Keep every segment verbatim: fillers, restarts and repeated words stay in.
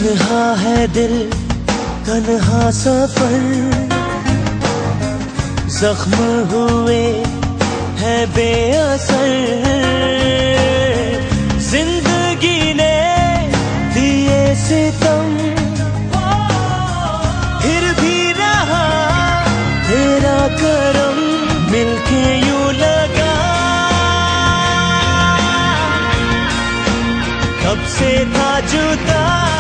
तन्हा है दिल तन्हा सफर, जख्म हुए है बेअसर। जिंदगी ने दिए सितम, फिर भी रहा तेरा करम। मिलके यूं लगा कब से था जुदा।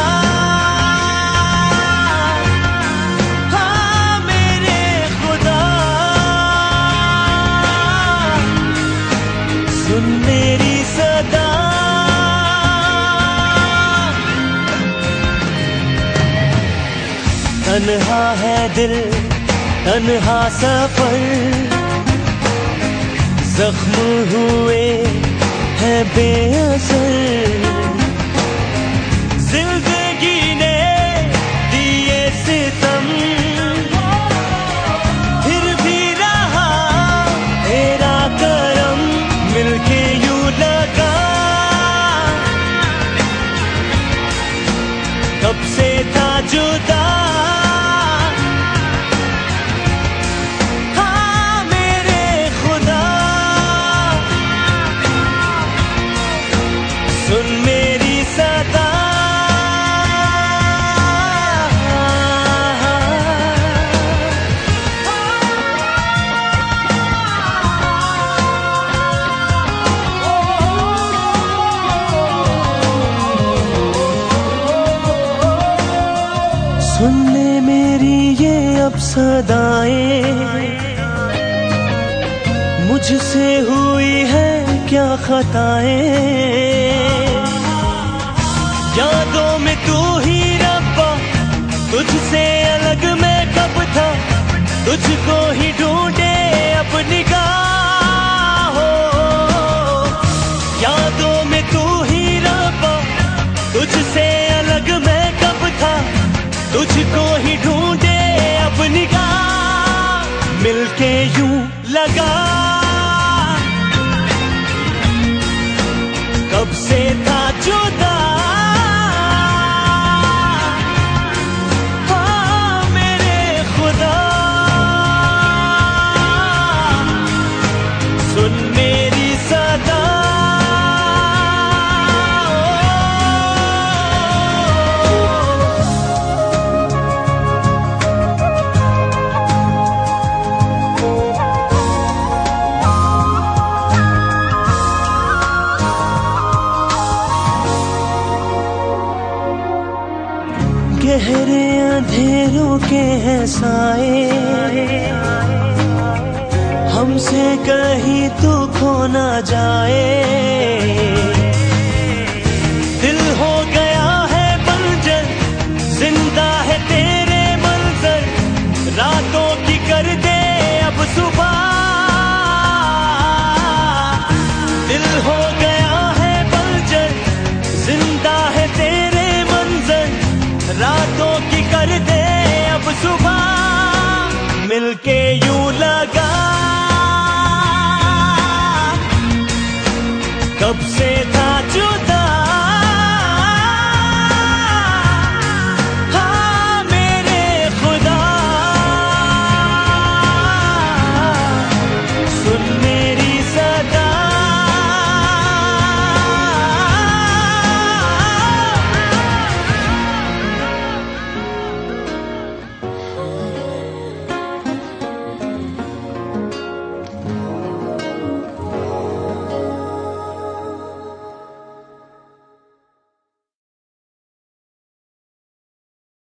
सुन मेरी सदा, तन्हा है दिल तन्हा सफर, जख्म हुए हैं बेअसर। जिंदगी ने दिए सितम, फिर भी रहा तेरा करम। मिलके यूं लगा कब से था जुदा। हाँ मेरे खुदा, सुन मेरी सदा। सुनने मेरी ये अब सदाएं, मुझसे हुई है क्या खताएं। यादों में तू ही रब्बा, तुझसे अलग मैं कब था। तुझको ही ढूंढे अब निगाहों, यादों में तू ही रब्बा, तुझसे अलग मैं कब था। तुझको ही ढूंढे अब निगाह, मिलके यूं लगा कब से था जुदा। हाँ मेरे खुदा, सुन मेरी सदा। गहरे अंधेरों के हैं साए, हमसे कहीं तू खो ना जाए। दिल हो गया है बंजर, जिंदा है तेरे मंजर। रातों की कर दे अब सुबह, दिल हो गया है बंजर, जिंदा है तेरे मंजर। रातों की कर दे अब सुबह, मिलके यूं लगा कब से